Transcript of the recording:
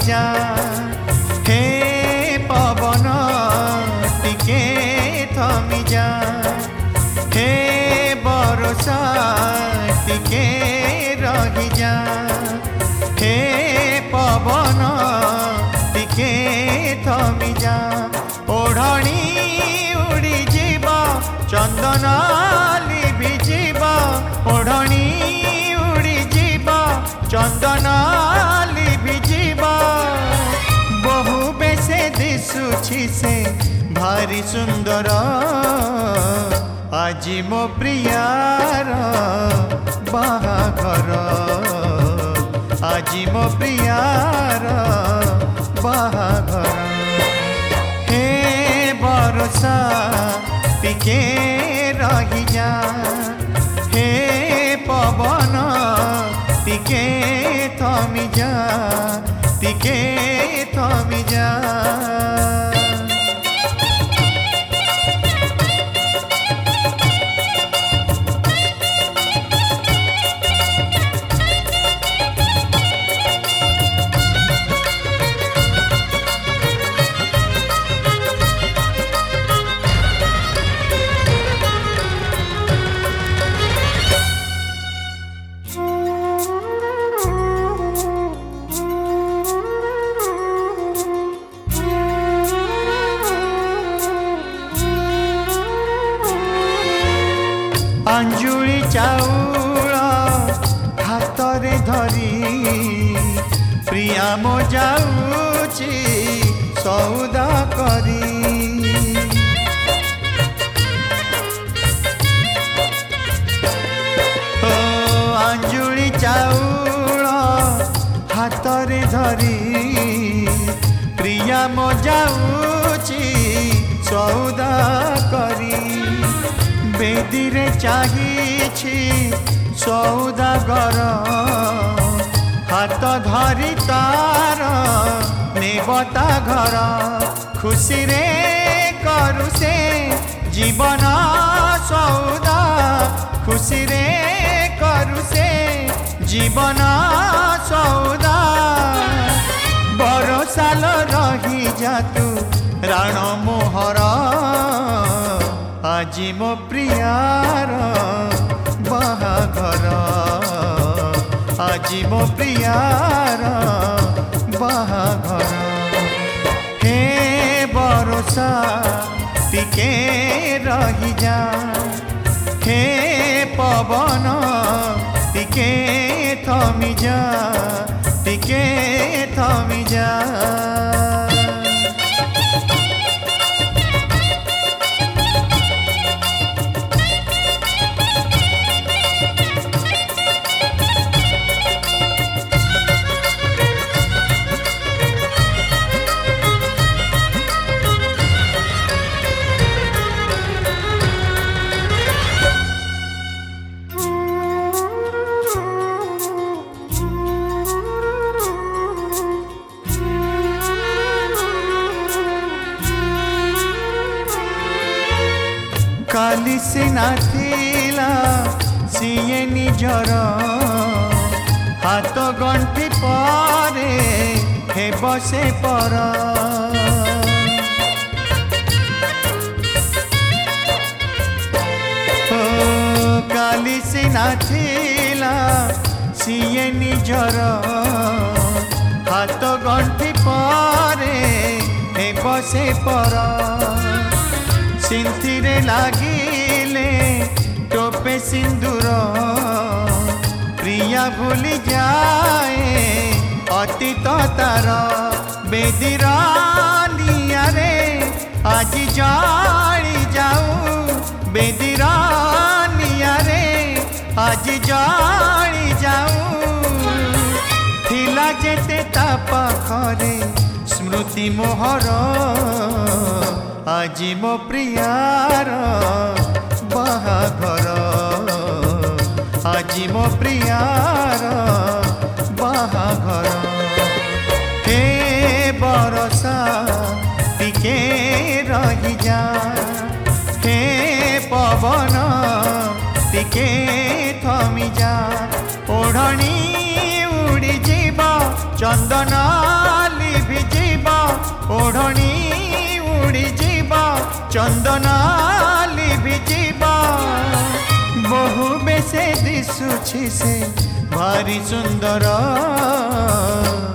जा हे पवन टिके थमी जा हे बरसा टिके रही जा हे पवन टिके थमी जा ओढ़णी उड़ी जीव चंदन लिभि जीव ओढ़णी उड़ी जीव चंदन लिभि जीव बहु बेसे दिशुछि से भारी सुंदर आजी मो प्रियार बाहाघर आजी मो प्रियार बाहाघर हे बरसा टिके रही जा हे पवन टिके थमी जा टिके थमी जा अंजुली चाउल हाथरे धरी प्रिया मो जाऊची सौदा करी ओ अंजुली चाउल हाथरे धरी प्रिया मो जाऊची सौदा करी बेदी रे चाहिछि सौदागर हाथ धरी तार नेबता घर खुशी रे करू से जीवन सौदा खुशी रे करू से जीवन सौदा बरसाल रही जा तू राण मोहर आजी मो प्रियार बाहाघर आजी मो प्रियार बाहाघर हे बरसा टिके रही जा हे पवन टिके थमी जा टिके थमी जा काली सिना थिला सीए निजर हाथ गंठी परे हे बसे पर काली सिना थिला सीए निजर हाथ गंठी परे हे बसे पर सिंथिरे लागिले टोपे सिंदूर प्रिया भूली जाए अतीत तार बेदीर निया रे आज जाली जाऊ बेदीर निया रे आज जाली जाऊ थिला जेते ता पाखरे स्मृति मोहर आजी मो प्रियार बाहाघर आजी मो प्रियार बाहाघर हे बरसा टिके रही जा हे पवन टिके थमी जा ओढ़णी उड़ी जीव चंदन दिशुछि से भारी सुंदर